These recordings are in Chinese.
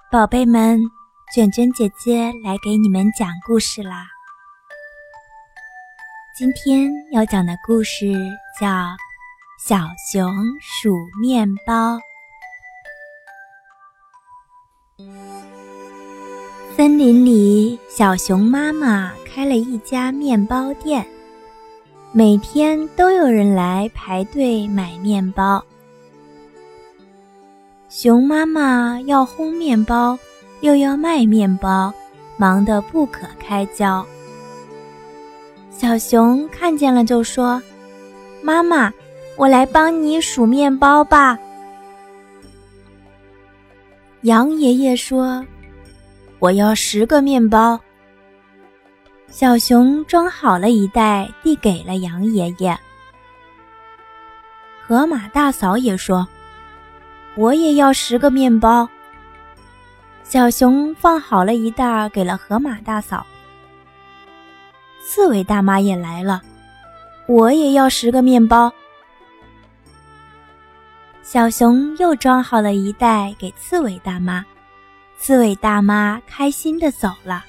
宝贝们，卷卷姐姐来给你们讲故事啦。今天要讲的故事叫《小熊数面包》。森林里，小熊妈妈开了一家面包店，每天都有人来排队买面包。熊妈妈要烘面包，又要卖面包，忙得不可开交。小熊看见了就说：“妈妈，我来帮你数面包吧。”羊爷爷说：“我要10个面包。”小熊装好了一袋，递给了羊爷爷。河马大嫂也说：“我也要10个面包。”小熊放好了一袋给了河马大嫂。刺猬大妈也来了，我也要10个面包。小熊又装好了一袋给刺猬大妈，刺猬大妈开心地走了。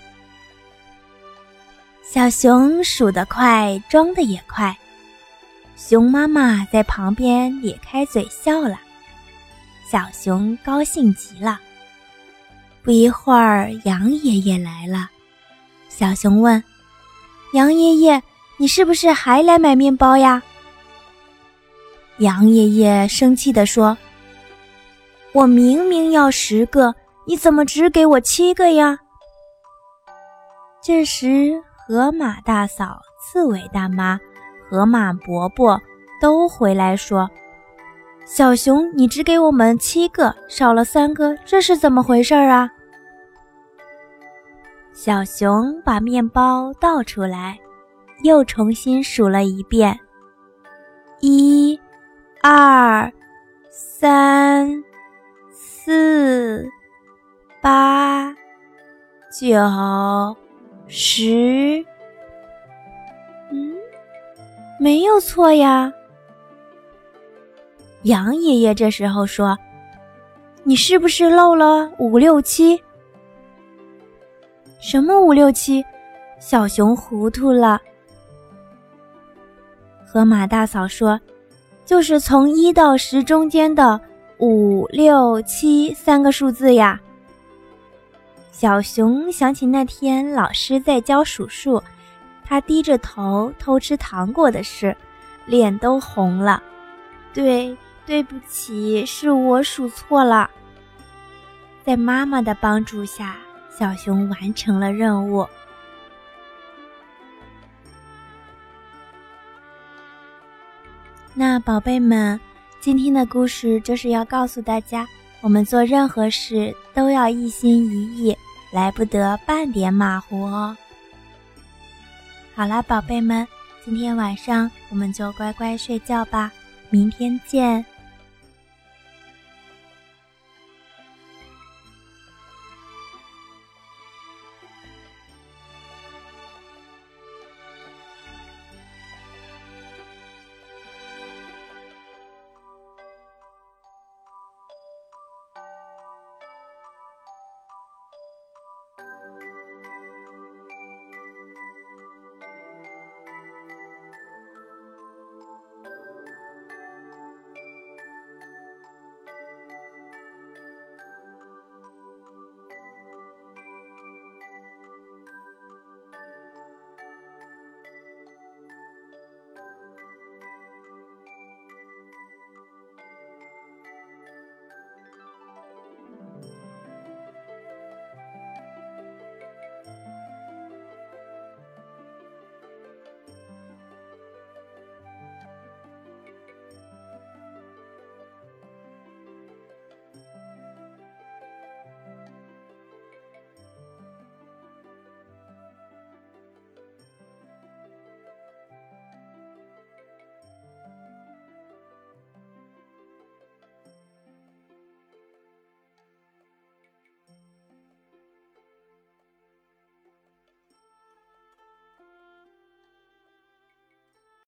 小熊数得快，装得也快，熊妈妈在旁边咧开嘴笑了。小熊高兴极了。不一会儿，羊爷爷来了。小熊问：“羊爷爷，你是不是还来买面包呀？”羊爷爷生气地说：“我明明要10个，你怎么只给我7个呀？”这时，河马大嫂、刺猬大妈、河马伯伯都回来说：“小熊，你只给我们7个，少了3个，这是怎么回事啊？”小熊把面包倒出来，又重新数了一遍：1、2、3、4、8、9、10。没有错呀。羊爷爷这时候说：“你是不是漏了5、6、7？”什么5、6、7？小熊糊涂了。河马大嫂说：“就是从1到10中间的5、6、7 3个数字呀。”小熊想起那天老师在教数数，他低着头偷吃糖果的事，脸都红了。对不起，是我数错了。在妈妈的帮助下，小熊完成了任务。那宝贝们，今天的故事就是要告诉大家，我们做任何事都要一心一意，来不得半点马虎哦。好啦，宝贝们，今天晚上我们就乖乖睡觉吧，明天见。